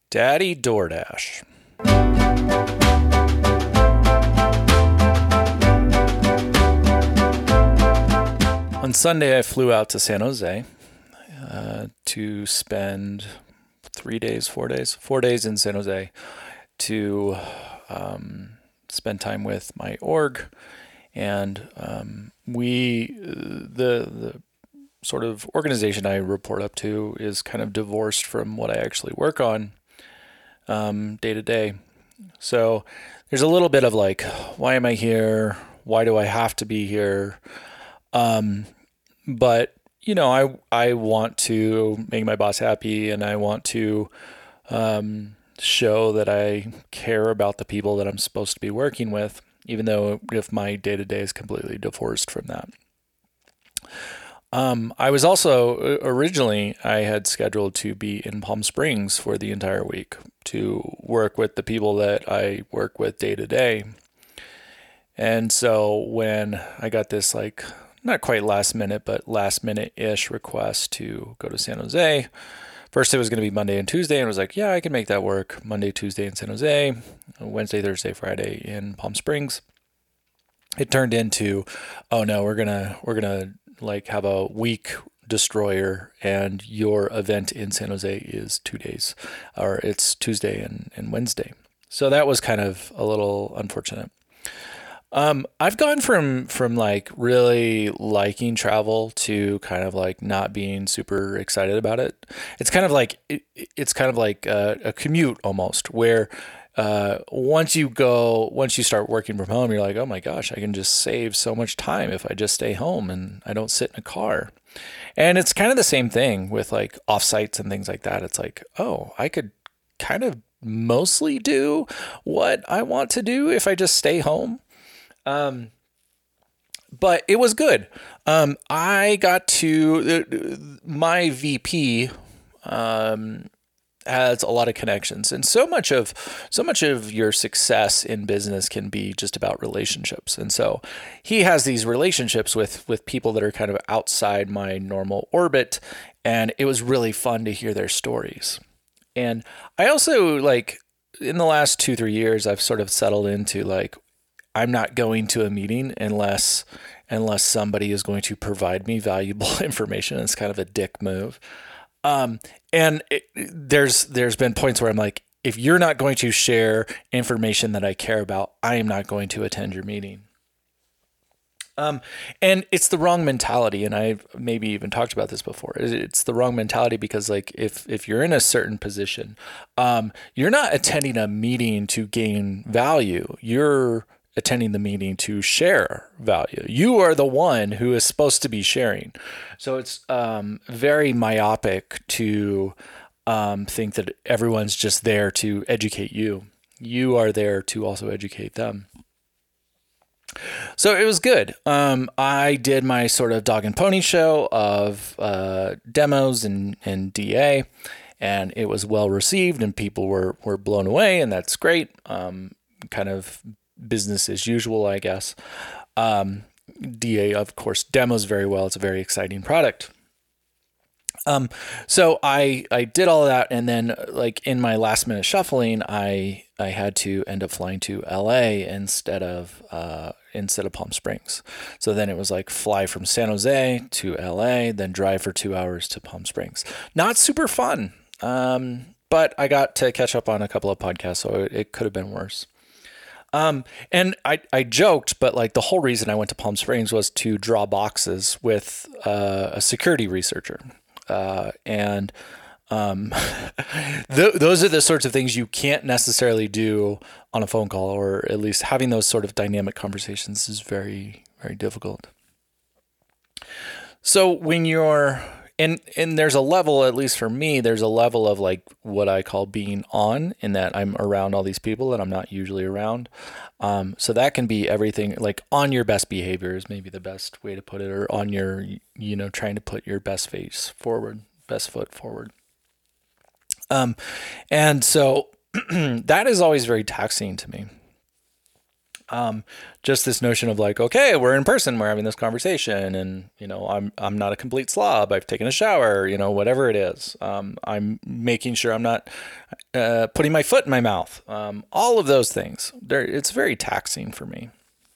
Daddy DoorDash. On Sunday, I flew out to San Jose to spend 4 days in San Jose to spend time with my org. And the sort of organization I report up to is kind of divorced from what I actually work on day to day. So there's a little bit of like, why am I here? Why do I have to be here? But you know, I want to make my boss happy, and I want to show that I care about the people that I'm supposed to be working with, even though if my day to day is completely divorced from that. I was also originally I had scheduled to be in Palm Springs for the entire week to work with the people that I work with day to day. And so when I got this like not quite last minute, but last minute-ish request to go to San Jose, first it was going to be Monday and Tuesday, and I was like, yeah, I can make that work. Monday, Tuesday in San Jose, Wednesday, Thursday, Friday in Palm Springs. It turned into, oh no, we're gonna like have a week destroyer, and your event in San Jose is 2 days, or it's Tuesday and Wednesday. So that was kind of a little unfortunate. I've gone from like really liking travel to kind of like not being super excited about it. It's kind of like a commute almost, where once you start working from home, you're like, oh my gosh, I can just save so much time if I just stay home and I don't sit in a car. And it's kind of the same thing with like offsites and things like that. It's like, oh, I could kind of mostly do what I want to do if I just stay home. But it was good. I got to my VP, has a lot of connections, and so much of your success in business can be just about relationships. And so he has these relationships with people that are kind of outside my normal orbit. And it was really fun to hear their stories. And I also like in the last 2-3 years, I've sort of settled into like, I'm not going to a meeting unless somebody is going to provide me valuable information. It's kind of a dick move. There's been points where I'm like, if you're not going to share information that I care about, I am not going to attend your meeting. And it's the wrong mentality. And I've maybe even talked about this before. It's the wrong mentality because like if you're in a certain position, you're not attending a meeting to gain value. You're attending the meeting to share value. You are the one who is supposed to be sharing. So it's very myopic to think that everyone's just there to educate you. You are there to also educate them. So it was good. I did my sort of dog and pony show of demos and DA, and it was well received and people were blown away, and that's great. Kind of business as usual, I guess. DA, of course, demos very well. It's a very exciting product. So I did all of that, and then like in my last minute shuffling, I had to end up flying to LA instead of Palm Springs. So then it was like fly from San Jose to LA, then drive for 2 hours to Palm Springs. Not super fun. But I got to catch up on a couple of podcasts, so it could have been worse. And I joked, but like the whole reason I went to Palm Springs was to draw boxes with a security researcher. Those are the sorts of things you can't necessarily do on a phone call, or at least having those sort of dynamic conversations is very, very difficult. So when you're and there's a level, at least for me, there's a level of like what I call being on, in that I'm around all these people that I'm not usually around. So that can be everything, like on your best behavior is maybe the best way to put it, or on your, trying to put your best foot forward. And so that is always very taxing to me. Just this notion of like, okay, we're in person, we're having this conversation, and I'm not a complete slob. I've taken a shower, whatever it is. I'm making sure I'm not putting my foot in my mouth. All of those things. It's very taxing for me.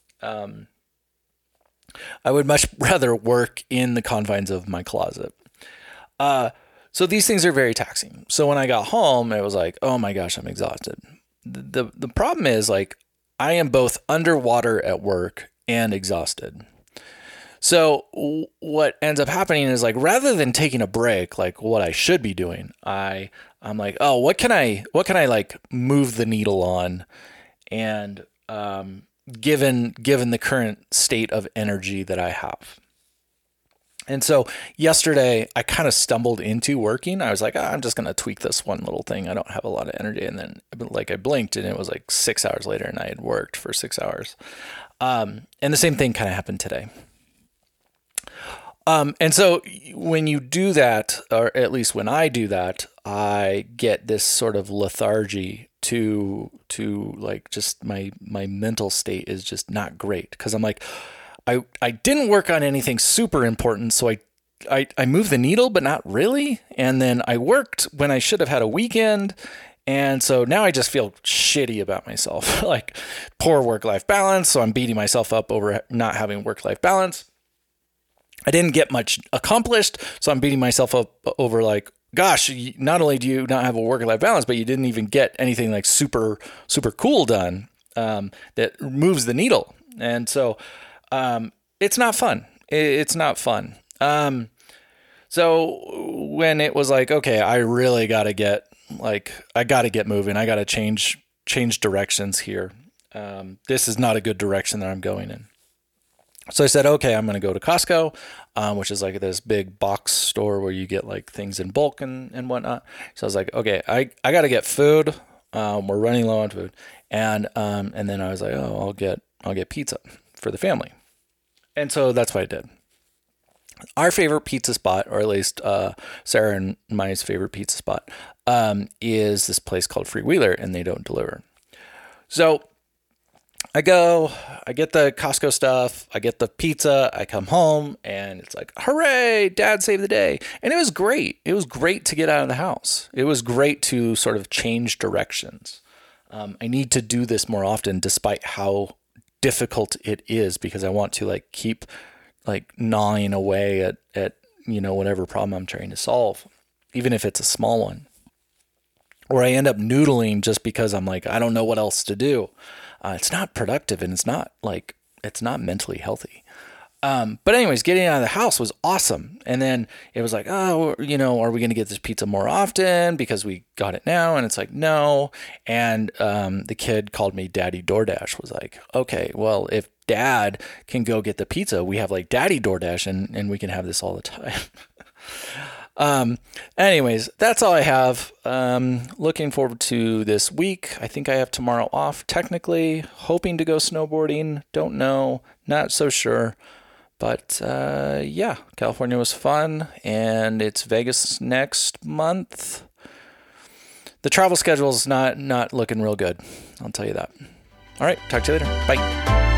I would much rather work in the confines of my closet. So these things are very taxing. So when I got home, it was like, oh my gosh, I'm exhausted. The problem is like, I am both underwater at work and exhausted. So what ends up happening is like, rather than taking a break, like what I should be doing, I'm like, oh, what can I like move the needle on? And, given the current state of energy that I have. And so yesterday I kind of stumbled into working. I was like, I'm just going to tweak this one little thing. I don't have a lot of energy. And then like I blinked and it was like 6 hours later and I had worked for 6 hours. And the same thing kind of happened today. And so when you do that, or at least when I do that, I get this sort of lethargy to like just my mental state is just not great. Because I'm like, I didn't work on anything super important, so I moved the needle, but not really. And then I worked when I should have had a weekend. And so now I just feel shitty about myself, like poor work-life balance. So I'm beating myself up over not having work-life balance. I didn't get much accomplished, so I'm beating myself up over like, gosh, not only do you not have a work-life balance, but you didn't even get anything like super, super cool done that moves the needle. And so it's not fun. It's not fun. So when it was like, okay, I really got to get moving. I got to change directions here. This is not a good direction that I'm going in. So I said, okay, I'm going to go to Costco, which is like this big box store where you get like things in bulk and whatnot. So I was like, okay, I got to get food. We're running low on food. And then I was like, oh, I'll get pizza for the family. And so that's what I did. Our favorite pizza spot, or at least Sarah and my favorite pizza spot, is this place called Freewheeler, and they don't deliver. So I go, I get the Costco stuff, I get the pizza, I come home, and it's like, hooray, Dad saved the day. And it was great. It was great to get out of the house. It was great to sort of change directions. I need to do this more often, despite how difficult it is, because I want to like keep like gnawing away at whatever problem I'm trying to solve, even if it's a small one. Or I end up noodling just because I'm like, I don't know what else to do. It's not productive and it's not mentally healthy. But anyways, getting out of the house was awesome. And then it was like, oh, are we going to get this pizza more often because we got it now? And it's like, no. And the kid called me Daddy DoorDash, was like, okay, well, if Dad can go get the pizza, we have like Daddy DoorDash and we can have this all the time. Anyways, that's all I have. Looking forward to this week. I think I have tomorrow off, technically, hoping to go snowboarding. Don't know, not so sure. But yeah, California was fun, and it's Vegas next month. The travel schedule is not looking real good. I'll tell you that. All right, talk to you later. Bye.